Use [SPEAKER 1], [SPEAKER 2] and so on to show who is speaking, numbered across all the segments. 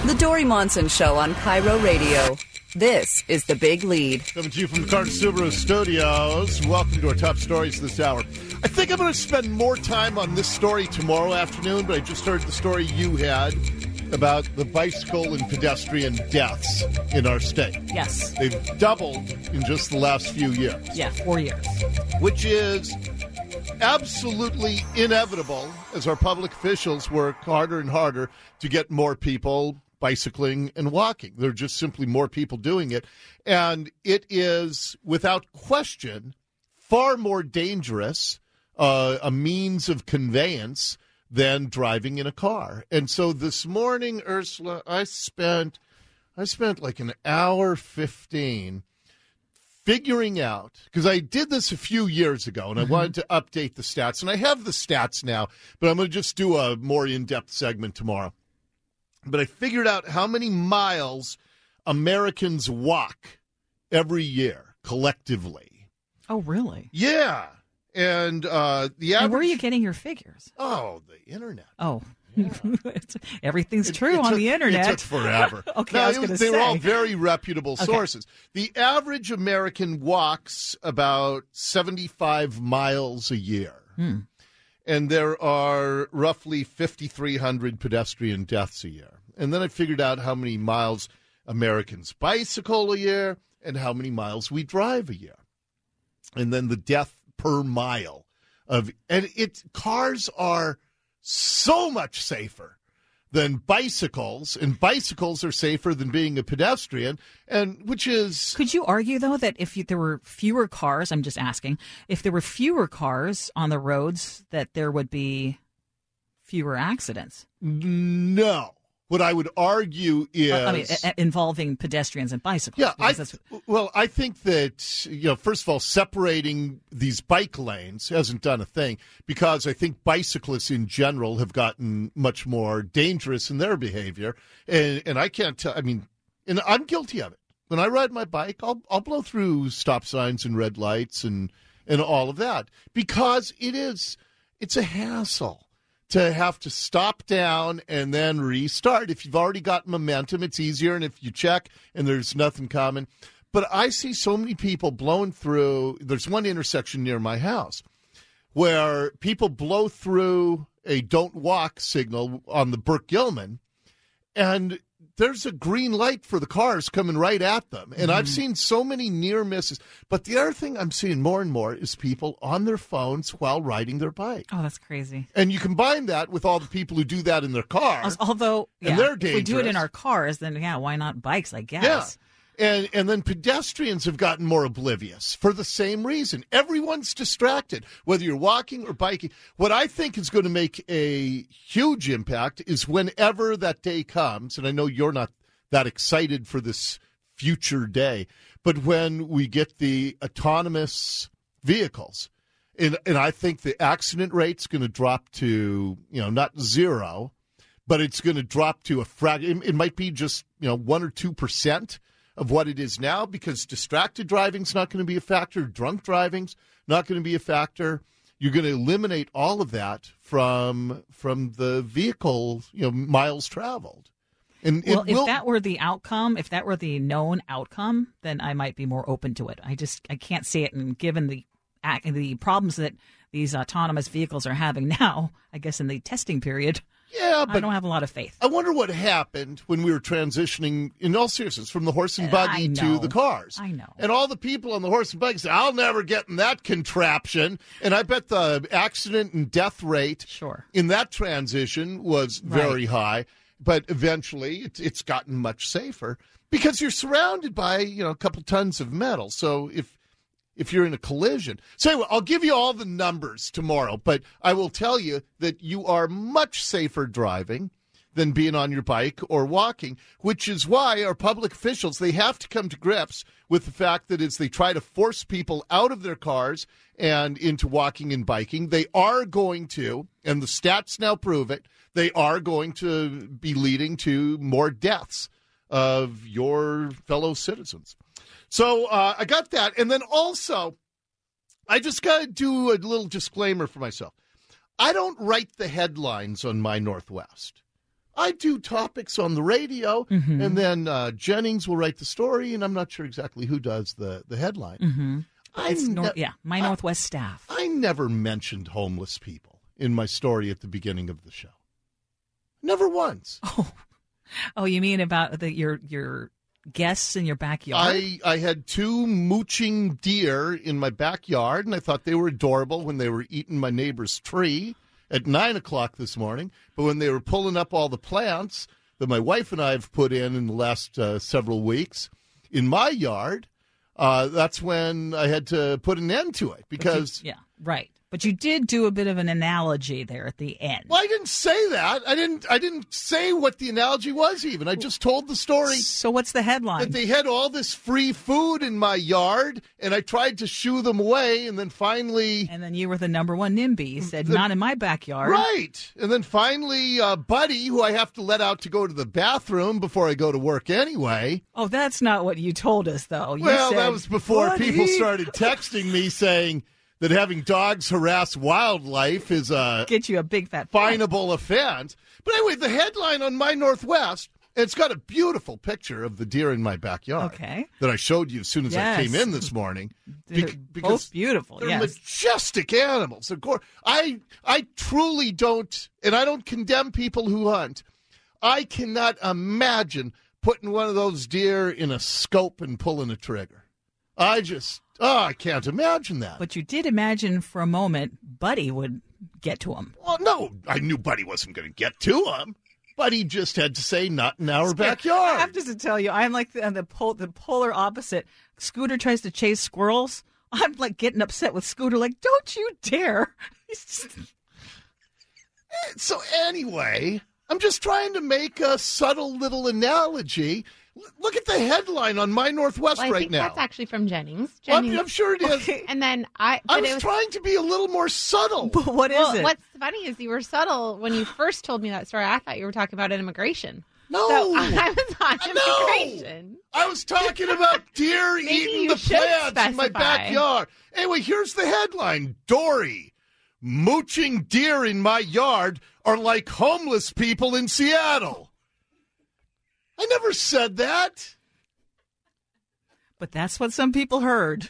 [SPEAKER 1] The Dory Monson Show on Cairo Radio. This is The Big Lead.
[SPEAKER 2] Coming to you from the Carter Subaru Studios. Welcome to our top stories this hour. I think I'm going to spend more time on this story tomorrow afternoon, but I just heard the story you had about the bicycle and pedestrian deaths in our state.
[SPEAKER 3] Yes.
[SPEAKER 2] They've doubled in just the last few years.
[SPEAKER 3] Yeah, 4 years.
[SPEAKER 2] Which is absolutely inevitable as our public officials work harder and harder to get more people bicycling and walking. There are just simply more people doing it. And it is, without question, far more dangerous a means of conveyance than driving in a car. And so this morning, Ursula, I spent like an hour 15 figuring out, because I did this a few years ago, and I wanted to update the stats. And I have the stats now, but I'm going to just do a more in-depth segment tomorrow. But I figured out how many miles Americans walk every year collectively.
[SPEAKER 3] Oh, really?
[SPEAKER 2] Yeah. And the average...
[SPEAKER 3] And where are you getting your figures?
[SPEAKER 2] Oh, the internet.
[SPEAKER 3] Oh. Yeah. Everything's true on the internet.
[SPEAKER 2] It took forever.
[SPEAKER 3] Okay, I was going to say.
[SPEAKER 2] They were all very reputable sources. The average American walks about 75 miles a year. And there are roughly 5,300 pedestrian deaths a year. And then I figured out how many miles Americans bicycle a year and how many miles we drive a year. And then the death per mile cars are so much safer than bicycles, and bicycles are safer than being a pedestrian, and which is...
[SPEAKER 3] Could you argue, though, that if there were fewer cars, I'm just asking, if there were fewer cars on the roads, that there would be fewer accidents?
[SPEAKER 2] No. What I would argue is...
[SPEAKER 3] involving pedestrians and bicycles.
[SPEAKER 2] Yeah, I think that, first of all, separating these bike lanes hasn't done a thing, because I think bicyclists in general have gotten much more dangerous in their behavior. And I can't tell, and I'm guilty of it. When I ride my bike, I'll blow through stop signs and red lights and all of that, because it's a hassle to have to stop down and then restart. If you've already got momentum, it's easier, and if you check and there's nothing common. But I see so many people blowing through. There's one intersection near my house where people blow through a don't walk signal on the Burke-Gilman, and there's a green light for the cars coming right at them. And I've seen so many near misses. But the other thing I'm seeing more and more is people on their phones while riding their bike.
[SPEAKER 3] Oh, that's crazy.
[SPEAKER 2] And you combine that with all the people who do that in their cars.
[SPEAKER 3] Although,
[SPEAKER 2] and they're dangerous.
[SPEAKER 3] If we do it in our cars, then, why not bikes, I guess?
[SPEAKER 2] Yeah. And then pedestrians have gotten more oblivious for the same reason. Everyone's distracted, whether you're walking or biking. What I think is going to make a huge impact is whenever that day comes, and I know you're not that excited for this future day, but when we get the autonomous vehicles, and I think the accident rate's going to drop to, not zero, but it's going to drop to a fraction. It might be just, 1 or 2% of what it is now, because distracted driving's not going to be a factor, drunk driving's not going to be a factor. You're going to eliminate all of that from the vehicle, miles traveled. And
[SPEAKER 3] if that were the outcome, if that were the known outcome, then I might be more open to it. I can't see it, and given the problems that these autonomous vehicles are having now, I guess in the testing period,
[SPEAKER 2] yeah, but
[SPEAKER 3] I don't have a lot of faith.
[SPEAKER 2] I wonder what happened when we were transitioning, in all seriousness, from the horse and buggy to the cars.
[SPEAKER 3] I know.
[SPEAKER 2] And all the people on the horse and buggy said, I'll never get in that contraption. And I bet the accident and death rate in that transition was very high. But eventually it's gotten much safer because you're surrounded by, a couple tons of metal. So if you're in a collision. So anyway, I'll give you all the numbers tomorrow, but I will tell you that you are much safer driving than being on your bike or walking, which is why our public officials, they have to come to grips with the fact that as they try to force people out of their cars and into walking and biking, they are going to, and the stats now prove it, they are going to be leading to more deaths of your fellow citizens. So I got that. And then also, I just got to do a little disclaimer for myself. I don't write the headlines on My Northwest. I do topics on the radio, and then Jennings will write the story, and I'm not sure exactly who does the headline.
[SPEAKER 3] Mm-hmm. My Northwest staff.
[SPEAKER 2] I never mentioned homeless people in my story at the beginning of the show. Never once.
[SPEAKER 3] Oh, you mean about your guests in your backyard?
[SPEAKER 2] I had 2 mooching deer in my backyard, and I thought they were adorable when they were eating my neighbor's tree at 9 o'clock this morning. But when they were pulling up all the plants that my wife and I have put in the last several weeks in my yard, that's when I had to put an end to it because...
[SPEAKER 3] Right. But you did do a bit of an analogy there at the end.
[SPEAKER 2] Well, I didn't say that. I didn't say what the analogy was even. I just told the story.
[SPEAKER 3] So what's the headline?
[SPEAKER 2] That they had all this free food in my yard, and I tried to shoo them away, and then finally...
[SPEAKER 3] And then you were the number one NIMBY. You said, not in my backyard.
[SPEAKER 2] Right. And then finally, Buddy, who I have to let out to go to the bathroom before I go to work anyway...
[SPEAKER 3] Oh, that's not what you told us, though. You
[SPEAKER 2] said, that was before
[SPEAKER 3] Buddy.
[SPEAKER 2] People started texting me saying... that having dogs harass wildlife is a
[SPEAKER 3] get you a big fat
[SPEAKER 2] finable offense. But anyway, the headline on My Northwest, it's got a beautiful picture of the deer in my backyard.
[SPEAKER 3] Okay.
[SPEAKER 2] That I showed you as soon as I came in this morning.
[SPEAKER 3] Because both beautiful.
[SPEAKER 2] They're majestic animals. Of course, I truly don't, and I don't condemn people who hunt. I cannot imagine putting one of those deer in a scope and pulling a trigger. I can't imagine that.
[SPEAKER 3] But you did imagine for a moment Buddy would get to him.
[SPEAKER 2] Well, no, I knew Buddy wasn't going to get to him. Buddy just had to say, not in our backyard.
[SPEAKER 3] I have to tell you, I'm like the polar opposite. Scooter tries to chase squirrels. I'm like getting upset with Scooter, like, don't you dare.
[SPEAKER 2] So anyway, I'm just trying to make a subtle little analogy. Look at the headline on My Northwest
[SPEAKER 4] I
[SPEAKER 2] right
[SPEAKER 4] think
[SPEAKER 2] now.
[SPEAKER 4] That's actually from Jennings.
[SPEAKER 2] I'm sure it is.
[SPEAKER 3] Okay.
[SPEAKER 4] And then
[SPEAKER 2] I was trying to be a little more subtle.
[SPEAKER 3] But what is it?
[SPEAKER 4] What's funny is you were subtle when you first told me that story. I thought you were talking about immigration.
[SPEAKER 2] No.
[SPEAKER 4] So I was on immigration.
[SPEAKER 2] I was talking about deer eating the plants in my backyard. Anyway, here's the headline. Dory, mooching deer in my yard are like homeless people in Seattle. I never said that.
[SPEAKER 3] But that's what some people heard.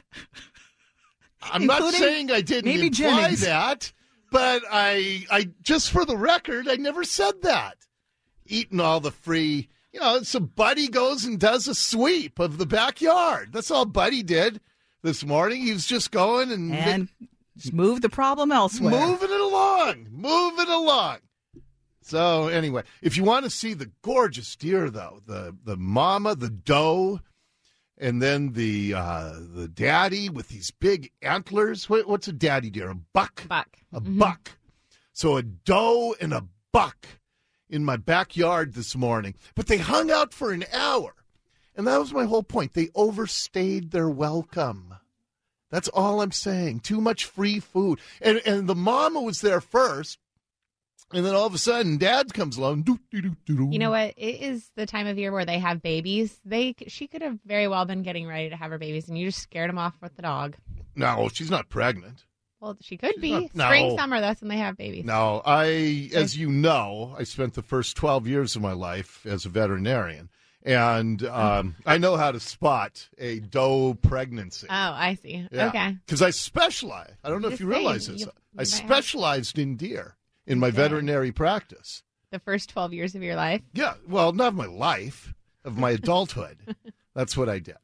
[SPEAKER 2] I'm not saying I didn't imply
[SPEAKER 3] Jennings.
[SPEAKER 2] that, but I just for the record, I never said that. Eating all the free, so Buddy goes and does a sweep of the backyard. That's all Buddy did this morning. He was just going and
[SPEAKER 3] just move the problem elsewhere.
[SPEAKER 2] Moving it along. So anyway, if you want to see the gorgeous deer, though, the mama, the doe, and then the daddy with these big antlers. What's a daddy deer? A buck? A buck. So a doe and a buck in my backyard this morning. But they hung out for an hour. And that was my whole point. They overstayed their welcome. That's all I'm saying. Too much free food. And the mama was there first. And then all of a sudden, Dad comes along.
[SPEAKER 4] You know what? It is the time of year where they have babies. She could have very well been getting ready to have her babies, and you just scared them off with the dog.
[SPEAKER 2] No, she's not pregnant.
[SPEAKER 4] Well, she could be. Spring, summer, that's when they have babies.
[SPEAKER 2] No, as you know, I spent the first 12 years of my life as a veterinarian. And I know how to spot a doe pregnancy.
[SPEAKER 4] Oh, I see.
[SPEAKER 2] Yeah.
[SPEAKER 4] Okay.
[SPEAKER 2] Because I specialize. I don't know if you realize this. I specialized in deer in my veterinary practice.
[SPEAKER 4] The first 12 years of your life?
[SPEAKER 2] Yeah. Well, not of my life, of my adulthood. That's what I did.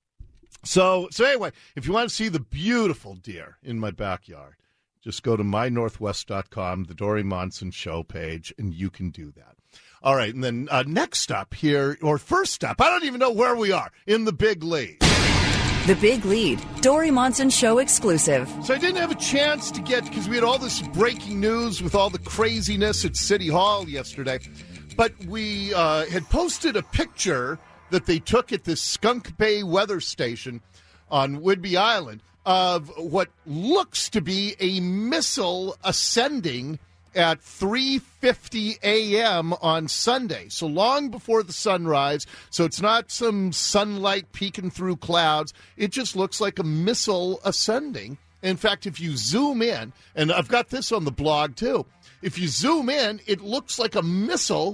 [SPEAKER 2] So anyway, if you want to see the beautiful deer in my backyard, just go to mynorthwest.com, the Dory Monson show page, and you can do that. All right, and then next up here, or first up, I don't even know where we are, in the Big Lead.
[SPEAKER 1] The Big Lead, Dory Monson Show exclusive.
[SPEAKER 2] So I didn't have a chance to get, because we had all this breaking news with all the craziness at City Hall yesterday, but we had posted a picture that they took at this Skunk Bay weather station on Whidbey Island of what looks to be a missile ascending at 3:50 a.m. on Sunday, so long before the sunrise. So it's not some sunlight peeking through clouds. It just looks like a missile ascending. In fact, if you zoom in, and I've got this on the blog too, if you zoom in, it looks like a missile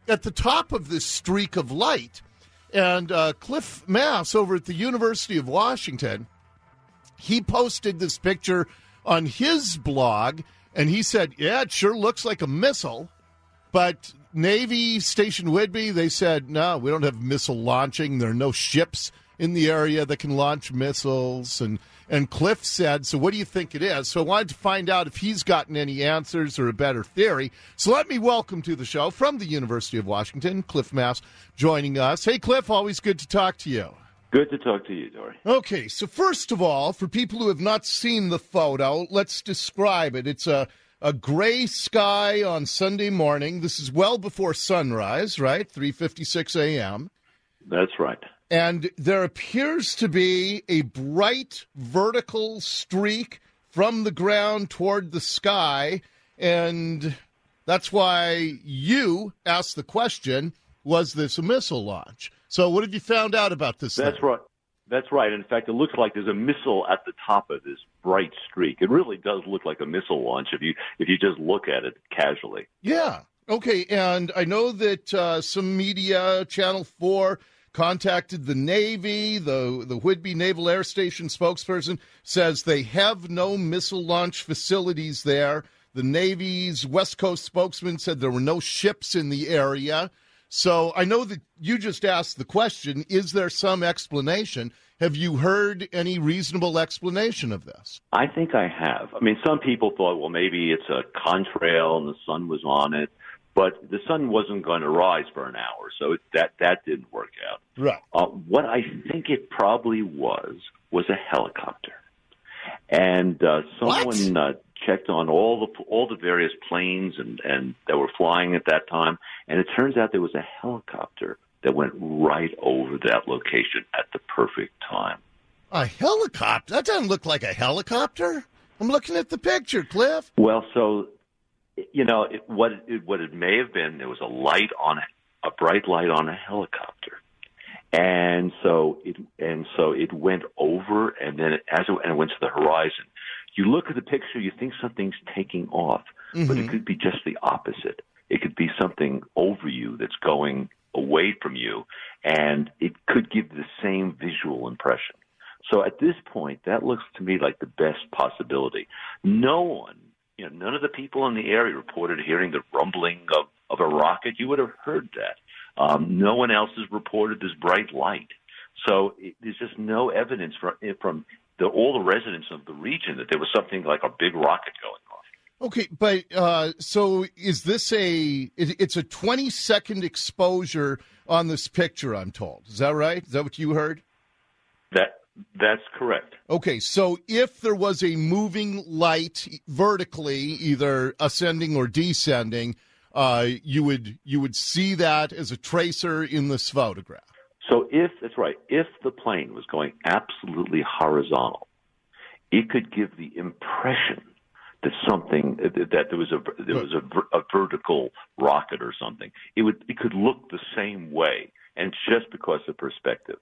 [SPEAKER 2] at the top of this streak of light. And Cliff Mass over at the University of Washington, he posted this picture on his blog, and he said, yeah, it sure looks like a missile. But Navy Station Whidbey, they said, no, we don't have missile launching. There are no ships in the area that can launch missiles. And Cliff said, so what do you think it is? So I wanted to find out if he's gotten any answers or a better theory. So let me welcome to the show from the University of Washington, Cliff Mass, joining us. Hey, Cliff, always good to talk to you.
[SPEAKER 5] Good to talk to you, Dory.
[SPEAKER 2] Okay, so first of all, for people who have not seen the photo, let's describe it. It's a gray sky on Sunday morning. This is well before sunrise, right? 3:56 a.m.
[SPEAKER 5] That's right.
[SPEAKER 2] And there appears to be a bright vertical streak from the ground toward the sky, and that's why you asked the question, was this a missile launch? So what have you found out about this
[SPEAKER 5] That's
[SPEAKER 2] thing?
[SPEAKER 5] right. That's right. In fact, it looks like there's a missile at the top of this bright streak. It really does look like a missile launch if you just look at it casually.
[SPEAKER 2] Yeah. Okay, and I know that some media, Channel 4, contacted the Navy. The Whidbey Naval Air Station spokesperson says they have no missile launch facilities there. The Navy's West Coast spokesman said there were no ships in the area. So I know that you just asked the question, is there some explanation? Have you heard any reasonable explanation of this?
[SPEAKER 5] I think I have. I mean, some people thought, well, maybe it's a contrail and the sun was on it, but the sun wasn't going to rise for an hour, so that didn't work out.
[SPEAKER 2] Right.
[SPEAKER 5] What I think it probably was a helicopter. And someone checked on all the various planes and that were flying at that time, and it turns out there was a helicopter that went right over that location at the perfect time.
[SPEAKER 2] A helicopter? That doesn't look like a helicopter. I'm looking at the picture, Cliff.
[SPEAKER 5] Well, so what it may have been, there was a bright light on a helicopter. And so it went over, and then it went to the horizon. You look at the picture, you think something's taking off, but it could be just the opposite. It could be something over you that's going away from you, and it could give the same visual impression. So at this point, that looks to me like the best possibility. None of the people in the area reported hearing the rumbling of a rocket. You would have heard that. No one else has reported this bright light. So there's just no evidence from all the residents of the region that there was something like a big rocket going off.
[SPEAKER 2] Okay, but so is this it's a 20-second exposure on this picture, I'm told. Is that right? Is that what you heard?
[SPEAKER 5] That's correct.
[SPEAKER 2] Okay, so if there was a moving light vertically, either ascending or descending, you would see that as a tracer in this photograph.
[SPEAKER 5] So that's right, if the plane was going absolutely horizontal, it could give the impression that there was a vertical rocket or something. It could look the same way, and it's just because of perspective.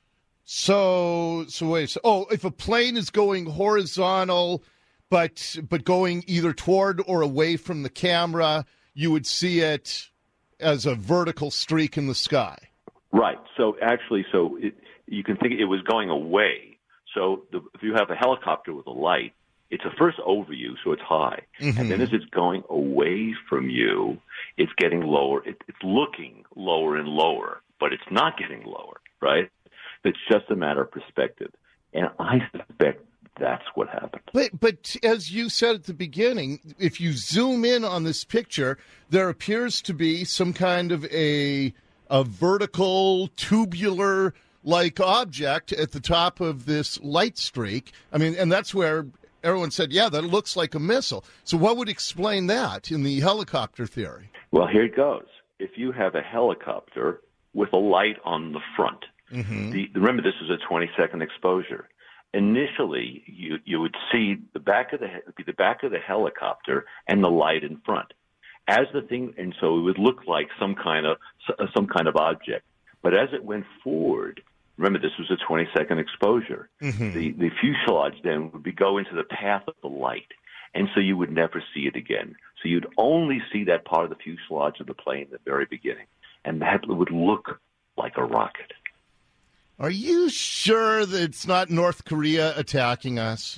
[SPEAKER 2] So wait. If a plane is going horizontal, but going either toward or away from the camera, you would see it as a vertical streak in the sky. Right.
[SPEAKER 5] So actually, you can think it was going away. So if you have a helicopter with a light, it's first over you, so it's high. Mm-hmm. And then as it's going away from you, it's getting lower. It's looking lower and lower, but it's not getting lower, right? It's just a matter of perspective. And I suspect that's what happened.
[SPEAKER 2] But as you said at the beginning, if you zoom in on this picture, there appears to be some kind of a vertical, tubular-like object at the top of this light streak. I mean, and that's where everyone said, yeah, that looks like a missile. So what would explain that in the helicopter theory?
[SPEAKER 5] Well, here it goes. If you have a helicopter with a light on the front, remember this is a 20-second exposure. Initially, you would see the back of the helicopter and the light in front. As the thing, and so it would look like some kind of object. But as it went forward, remember this was a 20-second exposure. The fuselage then would go into the path of the light, and so you would never see it again. So you'd only see that part of the fuselage of the plane at the very beginning, and that would look like a rocket.
[SPEAKER 2] Are you sure that it's not North Korea attacking us?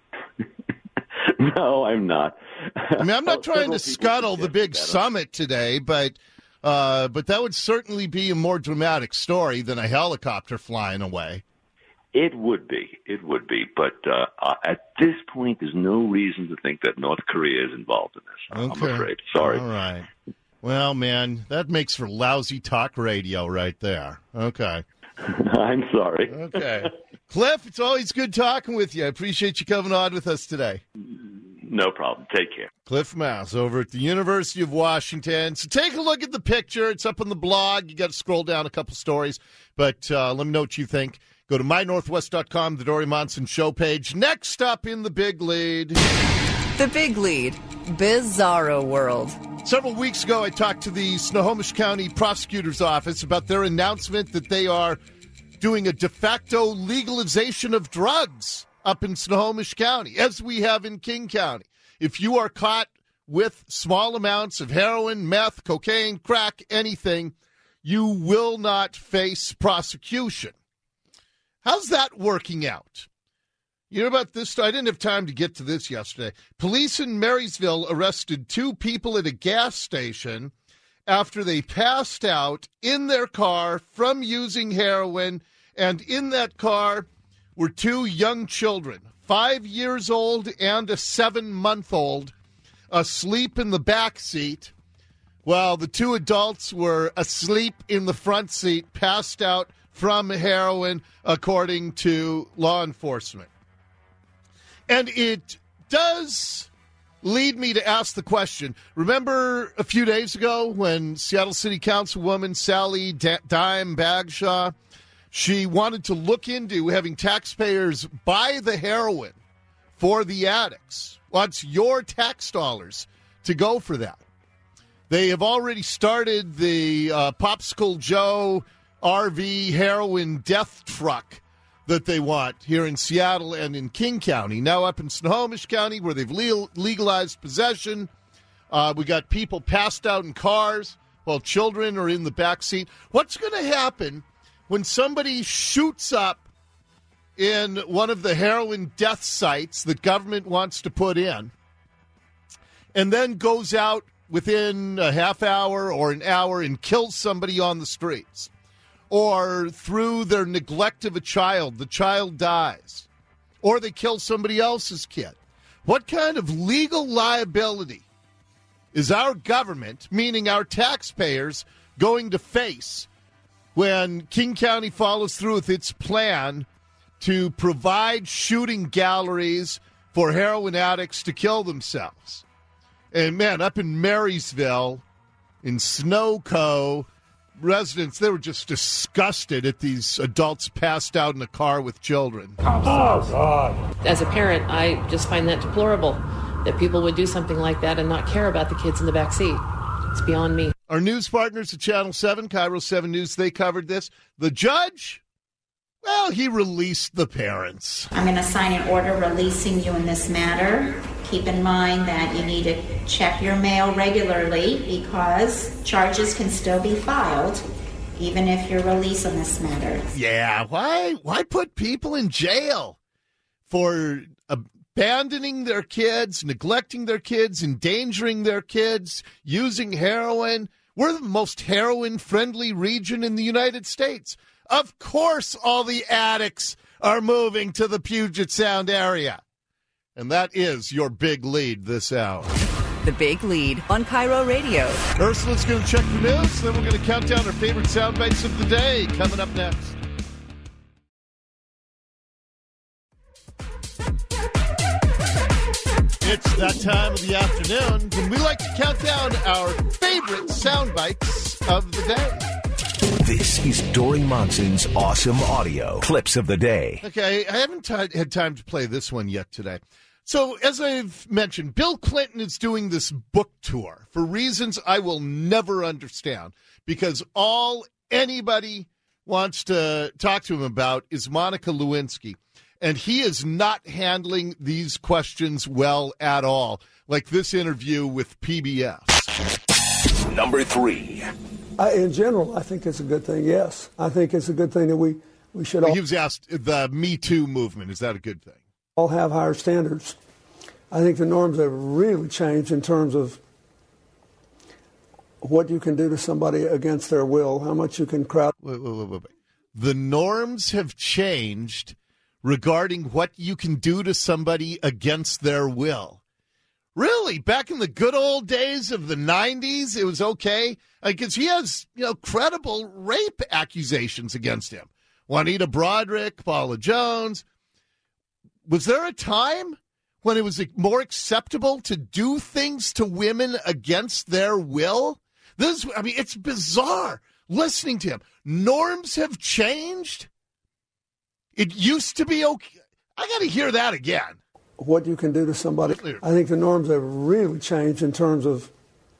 [SPEAKER 5] No, I'm not.
[SPEAKER 2] I mean, I'm not trying to scuttle the big summit today, but that would certainly be a more dramatic story than a helicopter flying away.
[SPEAKER 5] It would be. But at this point, there's no reason to think that North Korea is involved in this.
[SPEAKER 2] Okay.
[SPEAKER 5] I'm afraid. Sorry.
[SPEAKER 2] All right. Well, man, that makes for lousy talk radio right there. Okay.
[SPEAKER 5] I'm sorry.
[SPEAKER 2] Okay. Cliff, it's always good talking with you. I appreciate you coming on with us today.
[SPEAKER 5] No problem. Take care.
[SPEAKER 2] Cliff Mass over at the University of Washington. So take a look at the picture. It's up on the blog. You got to scroll down a couple stories. But let me know what you think. Go to mynorthwest.com, the Dori Monson show page. Next up in the big lead.
[SPEAKER 1] The Big Lead, Bizarro World.
[SPEAKER 2] Several weeks ago, I talked to the Snohomish County Prosecutor's Office about their announcement that they are doing a de facto legalization of drugs up in Snohomish County, as we have in King County. If you are caught with small amounts of heroin, meth, cocaine, crack, anything, you will not face prosecution. How's that working out? You know about this? I didn't have time to get to this yesterday. Police in Marysville arrested 2 people at a gas station after they passed out in their car from using heroin, and in that car were 2 young children, 5 years old and a 7-month-old, asleep in the back seat, while the 2 adults were asleep in the front seat, passed out from heroin, according to law enforcement. And it does lead me to ask the question. Remember a few days ago when Seattle City Councilwoman Sally Dime Bagshaw, she wanted to look into having taxpayers buy the heroin for the addicts. Wants your tax dollars to go for that. They have already started the Popsicle Joe RV heroin death truck that they want here in Seattle and in King County. Now up in Snohomish County, where they've legalized possession, we got people passed out in cars while children are in the back seat. What's going to happen when somebody shoots up in one of the heroin death sites that government wants to put in and then goes out within a half hour or an hour and kills somebody on the streets? Or through their neglect of a child, the child dies. Or they kill somebody else's kid. What kind of legal liability is our government, meaning our taxpayers, going to face when King County follows through with its plan to provide shooting galleries for heroin addicts to kill themselves? And, man, up in Marysville, in Snowco, residents, they were just disgusted at these adults passed out in a car with children.
[SPEAKER 6] Oh, God. As a parent, I just find that deplorable that people would do something like that and not care about the kids in the back seat. It's beyond me.
[SPEAKER 2] Our news partners at Channel 7, Cairo 7 News, they covered this. The judge, well, he released the parents.
[SPEAKER 7] I'm going to sign an order releasing you in this matter. Keep in mind that you need to check your mail regularly because charges can still be filed even if you're released on this matter.
[SPEAKER 2] Yeah, why put people in jail for abandoning their kids, neglecting their kids, endangering their kids, using heroin? We're the most heroin-friendly region in the United States. Of course all the addicts are moving to the Puget Sound area. And that is your big lead this hour.
[SPEAKER 1] The Big Lead on Cairo Radio.
[SPEAKER 2] Ursula's going to check the news, then we're going to count down our favorite sound bites of the day. Coming up next. It's that time of the afternoon when we like to count down our favorite sound bites of the day.
[SPEAKER 8] This is Dori Monson's Awesome Audio Clips of the Day.
[SPEAKER 2] Okay, I haven't had time to play this one yet today. So, as I've mentioned, Bill Clinton is doing this book tour for reasons I will never understand, because all anybody wants to talk to him about is Monica Lewinsky, and he is not handling these questions well at all. like this interview with PBS.
[SPEAKER 8] Number 3.
[SPEAKER 9] In general, I think it's a good thing, yes. I think it's a good thing that we should all...
[SPEAKER 2] He was asked, the Me Too movement, is that a good thing?
[SPEAKER 9] All have higher standards. I think the norms have really changed in terms of what you can do to somebody against their will, how much you can crowd.
[SPEAKER 2] Wait. The norms have changed regarding what you can do to somebody against their will. Really? Back in the good old days of the 90s, it was okay? Because he has, credible rape accusations against him. Juanita Broderick, Paula Jones. Was there a time when it was more acceptable to do things to women against their will? It's bizarre listening to him. Norms have changed. It used to be okay. I got to hear that again.
[SPEAKER 9] What you can do to somebody. I think the norms have really changed in terms of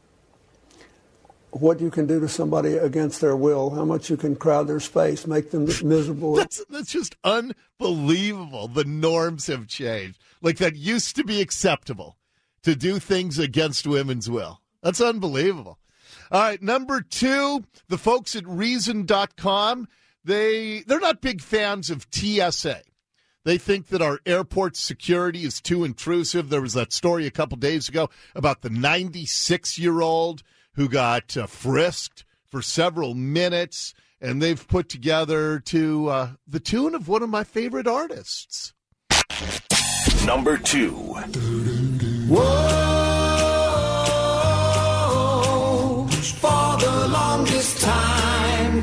[SPEAKER 9] what you can do to somebody against their will, how much you can crowd their space, make them miserable.
[SPEAKER 2] That's just unbelievable. The norms have changed. Like that used to be acceptable to do things against women's will. That's unbelievable. All right, number 2, the folks at Reason.com, they're not big fans of TSA. They think that our airport security is too intrusive. There was that story a couple days ago about the 96-year-old who got frisked for several minutes, and they've put together to the tune of one of my favorite artists.
[SPEAKER 8] Number 2.
[SPEAKER 10] Whoa, for the longest time.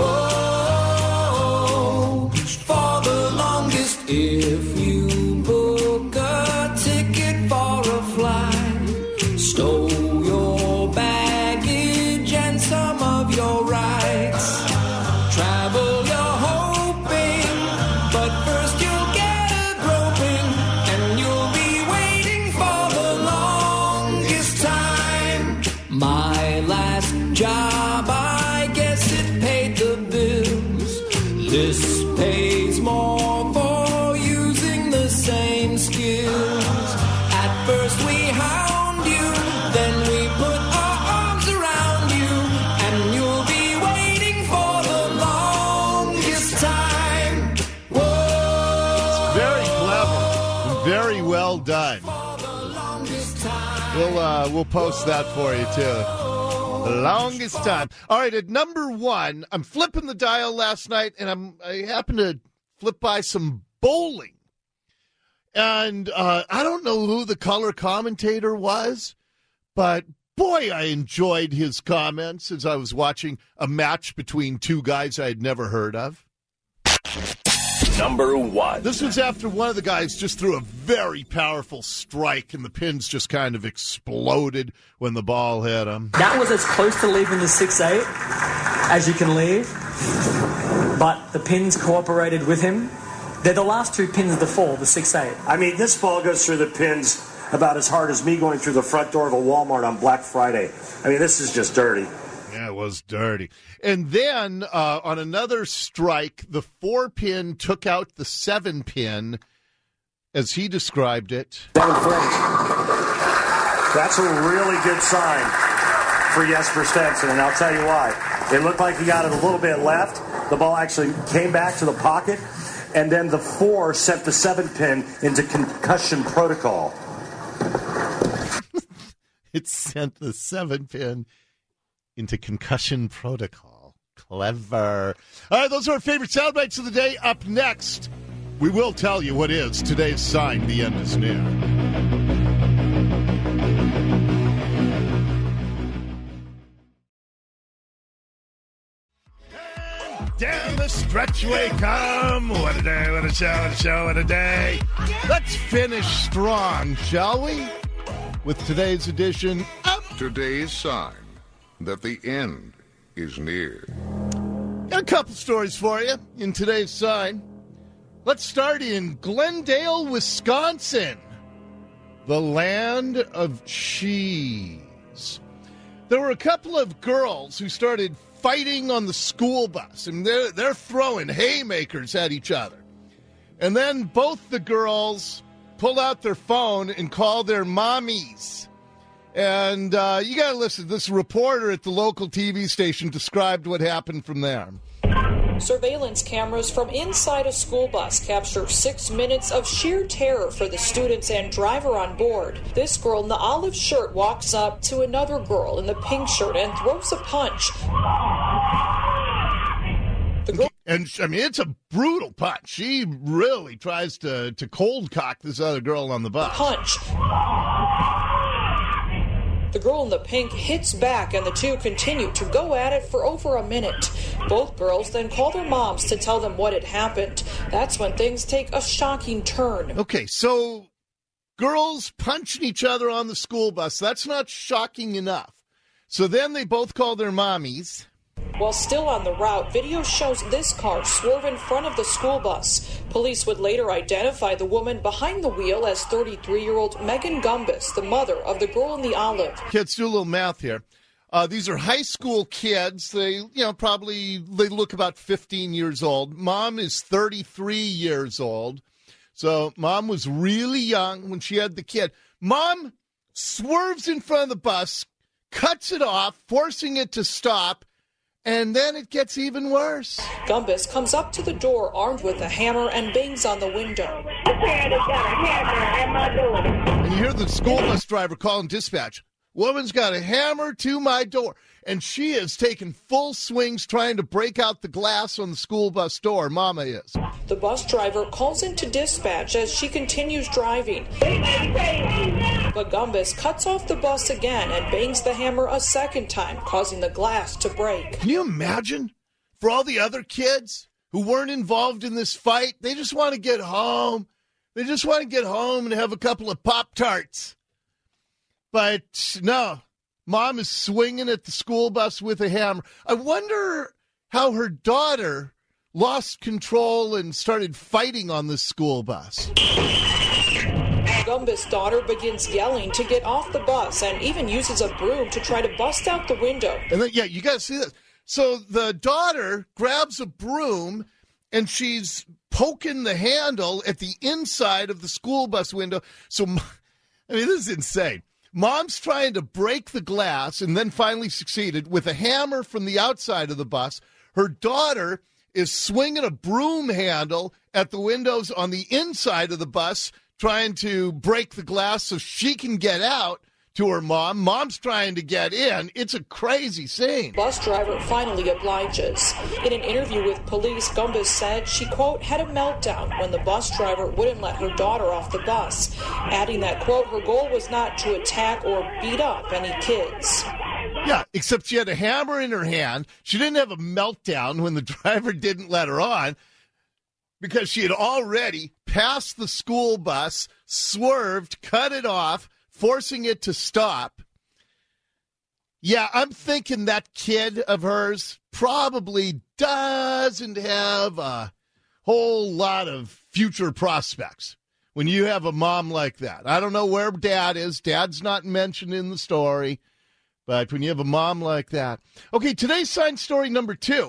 [SPEAKER 10] Whoa, for the longest. If you book a ticket for a flight, stow your baggage and some of your rights. Travel you're hoping, but first you'll get a groping, and you'll be waiting for the longest time. My last job, I guess it paid the bills. This pays more for using the same skills. At first we hound you, then we put our arms around you, and you'll be waiting for the longest time. Whoa.
[SPEAKER 2] Very clever. Very well done. We'll post that for you, too. The longest time. All right, at number 1, I'm flipping the dial last night, and I happened to flip by some bowling. And I don't know who the color commentator was, but boy, I enjoyed his comments as I was watching a match between two guys I had never heard of.
[SPEAKER 8] Number 1.
[SPEAKER 2] This was after one of the guys just threw a very powerful strike, and the pins just kind of exploded when the ball hit him.
[SPEAKER 11] That was as close to leaving the 6-8 as you can leave, but the pins cooperated with him. They're the last 2 pins of the fall, the 6-8.
[SPEAKER 12] I mean, this ball goes through the pins about as hard as me going through the front door of a Walmart on Black Friday. I mean, this is just dirty.
[SPEAKER 2] Yeah, it was dirty. And then on another strike, the 4-pin took out the 7-pin, as he described it.
[SPEAKER 12] That's a really good sign for Jesper Stenson, and I'll tell you why. It looked like he got it a little bit left. The ball actually came back to the pocket, and then the 4 sent the 7-pin into concussion protocol.
[SPEAKER 2] It sent the 7-pin into concussion protocol. Clever. All right, those are our favorite sound bites of the day. Up next, we will tell you what is today's sign the end is near. Down the stretch we come. What a day, what a show, what a show, what a day. Let's finish strong, shall we? With today's edition of
[SPEAKER 13] Today's Sign that the end is near.
[SPEAKER 2] Got a couple stories for you in today's sign. Let's start in Glendale, Wisconsin, the land of cheese. There were a couple of girls who started fighting on the school bus, and they're throwing haymakers at each other. And then both the girls pull out their phone and call their mommies. And you got to listen. This reporter at the local TV station described what happened from there.
[SPEAKER 14] Surveillance cameras from inside a school bus capture 6 minutes of sheer terror for the students and driver on board. This girl in the olive shirt walks up to another girl in the pink shirt and throws a punch.
[SPEAKER 2] And, I mean, it's a brutal punch. She really tries to cold cock this other girl on the bus.
[SPEAKER 14] Punch. The girl in the pink hits back, and the two continue to go at it for over a minute. Both girls then call their moms to tell them what had happened. That's when things take a shocking turn.
[SPEAKER 2] Okay, so girls punching each other on the school bus, that's not shocking enough. So then they both call their mommies.
[SPEAKER 14] While still on the route, video shows this car swerve in front of the school bus. Police would later identify the woman behind the wheel as 33-year-old Megan Gumbus, the mother of the girl in the olive.
[SPEAKER 2] Kids, do a little math here. These are high school kids. They, they look about 15 years old. Mom is 33 years old. So mom was really young when she had the kid. Mom swerves in front of the bus, cuts it off, forcing it to stop. And then it gets even worse.
[SPEAKER 14] Gumbus comes up to the door armed with a hammer and bangs on the window.
[SPEAKER 2] And you hear the school bus driver calling dispatch. Woman's got a hammer to my door. And she is taking full swings trying to break out the glass on the school bus door. Mama is.
[SPEAKER 14] The bus driver calls into dispatch as she continues driving. But Gumbus cuts off the bus again and bangs the hammer a second time, causing the glass to break.
[SPEAKER 2] Can you imagine? For all the other kids who weren't involved in this fight, they just want to get home. They just want to get home and have a couple of Pop-Tarts. But no. Mom is swinging at the school bus with a hammer. I wonder how her daughter lost control and started fighting on the school bus.
[SPEAKER 14] Gumbus' daughter begins yelling to get off the bus and even uses a broom to try to bust out the window.
[SPEAKER 2] And then, you got to see this. So the daughter grabs a broom and she's poking the handle at the inside of the school bus window. So, this is insane. Mom's trying to break the glass and then finally succeeded with a hammer from the outside of the bus. Her daughter is swinging a broom handle at the windows on the inside of the bus, trying to break the glass so she can get out to her mom. Mom's trying to get in. It's a crazy scene.
[SPEAKER 14] Bus driver finally obliges. In an interview with police, Gumbus said she, quote, had a meltdown when the bus driver wouldn't let her daughter off the bus, adding that, quote, her goal was not to attack or beat up any kids.
[SPEAKER 2] Yeah, except she had a hammer in her hand. She didn't have a meltdown when the driver didn't let her on because she had already passed the school bus, swerved, cut it off, forcing it to stop. Yeah, I'm thinking that kid of hers probably doesn't have a whole lot of future prospects when you have a mom like that. I don't know where Dad is. Dad's not mentioned in the story. But when you have a mom like that. Okay, today's science story number 2.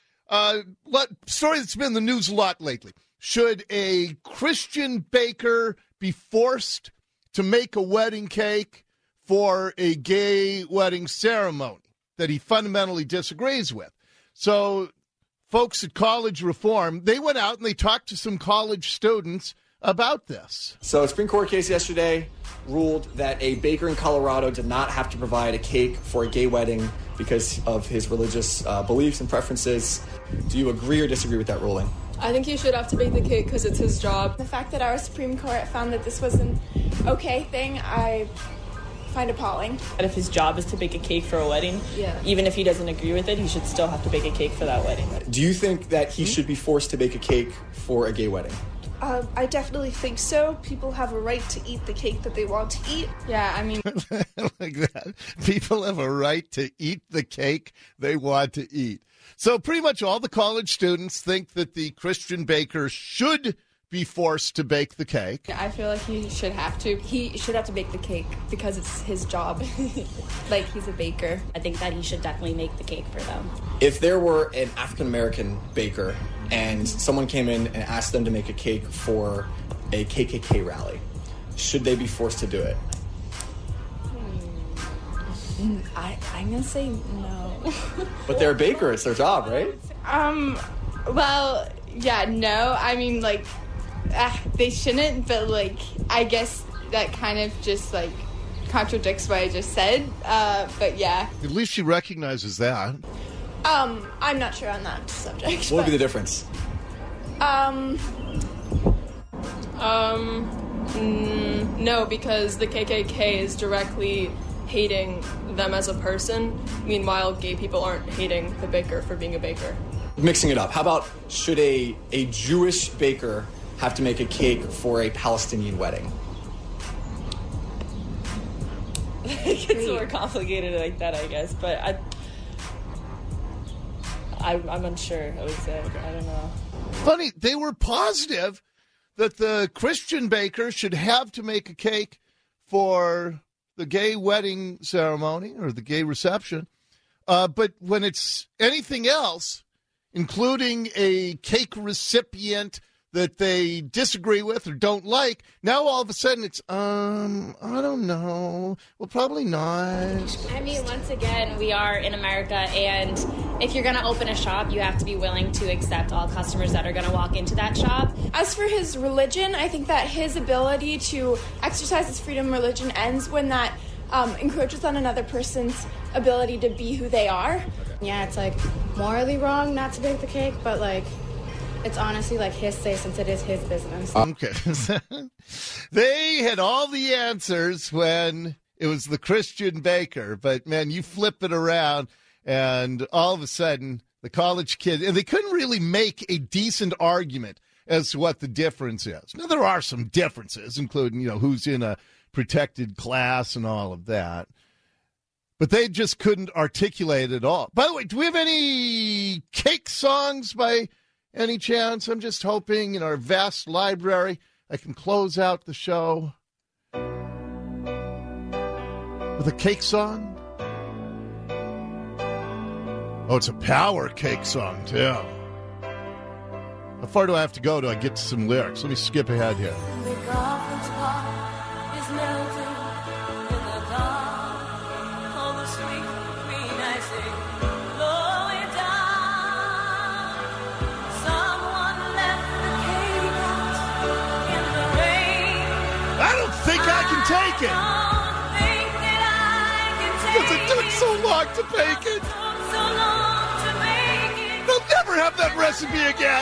[SPEAKER 2] Story that's been in the news a lot lately. Should a Christian baker be forced to make a wedding cake for a gay wedding ceremony that he fundamentally disagrees with? So folks at College Reform, they went out and they talked to some college students about this.
[SPEAKER 15] So a Supreme Court case yesterday ruled that a baker in Colorado did not have to provide a cake for a gay wedding because of his religious beliefs and preferences. Do you agree or disagree with that ruling?
[SPEAKER 16] I think he should have to bake the cake because it's his job.
[SPEAKER 17] The fact that our Supreme Court found that this was an okay thing, I find appalling.
[SPEAKER 18] And if his job is to bake a cake for a wedding, even if he doesn't agree with it, he should still have to bake a cake for that wedding.
[SPEAKER 15] Do you think that he should be forced to bake a cake for a gay wedding?
[SPEAKER 17] I definitely think so. People have a right to eat the cake that they want to eat.
[SPEAKER 16] Yeah, I mean...
[SPEAKER 2] like that. People have a right to eat the cake they want to eat. So pretty much all the college students think that the Christian baker should be forced to bake the cake.
[SPEAKER 16] I feel like he should have to.
[SPEAKER 19] He should have to bake the cake because it's his job. Like, he's a baker. I think that he should definitely make the cake for them.
[SPEAKER 15] If there were an African-American baker and someone came in and asked them to make a cake for a KKK rally, should they be forced to do it?
[SPEAKER 16] I'm gonna say no.
[SPEAKER 15] But they're a baker. It's their job, right?
[SPEAKER 16] Well, yeah, no. I mean, like, they shouldn't, but, like, I guess that kind of just, like, contradicts what I just said. But, yeah.
[SPEAKER 2] At least she recognizes that.
[SPEAKER 17] I'm not sure on that subject.
[SPEAKER 15] What would be the difference?
[SPEAKER 16] No, because the KKK is directly hating them as a person. Meanwhile, gay people aren't hating the baker for being a baker.
[SPEAKER 15] Mixing it up. How about, should a Jewish baker have to make a cake for a Palestinian wedding?
[SPEAKER 18] It gets more complicated like that, I guess. But I'm unsure, I would say. I don't know.
[SPEAKER 2] Funny, they were positive that the Christian baker should have to make a cake for the gay wedding ceremony or the gay reception. But when it's anything else, including a cake recipient that they disagree with or don't like, now all of a sudden it's, I don't know. Well, probably not.
[SPEAKER 20] I mean, once again, we are in America, and if you're going to open a shop, you have to be willing to accept all customers that are going to walk into that shop.
[SPEAKER 17] As for his religion, I think that his ability to exercise his freedom of religion ends when that encroaches on another person's ability to be who they are.
[SPEAKER 21] Yeah, it's like morally wrong not to bake the cake, but like it's honestly like his say since it is his business.
[SPEAKER 2] Okay. They had all the answers when it was the Christian baker, but man, you flip it around and all of a sudden the college kid, and they couldn't really make a decent argument as to what the difference is. Now, there are some differences, including, who's in a protected class and all of that. But they just couldn't articulate it all. By the way, do we have any cake songs by any chance? I'm just hoping in our vast library I can close out the show with a cake song. Oh, it's a power cake song, too. How far do I have to go till I get to some lyrics? Let me skip ahead here. Take it. Because it took so long to bake it. They'll never have that recipe again.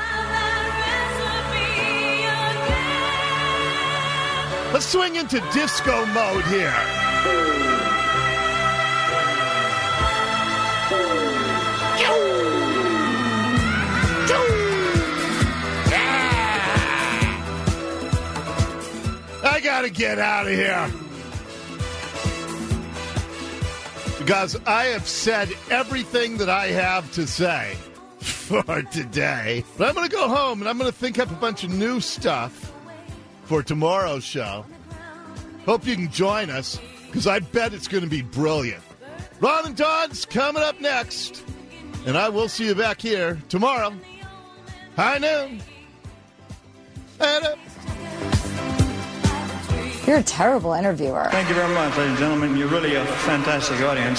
[SPEAKER 2] Let's swing into disco mode here. I got to get out of here because I have said everything that I have to say for today. But I'm going to go home and I'm going to think up a bunch of new stuff for tomorrow's show. Hope you can join us because I bet it's going to be brilliant. Ron and Don's coming up next, and I will see you back here tomorrow. High noon.
[SPEAKER 1] You're a terrible interviewer.
[SPEAKER 22] Thank you very much, ladies and gentlemen. You're really a fantastic audience.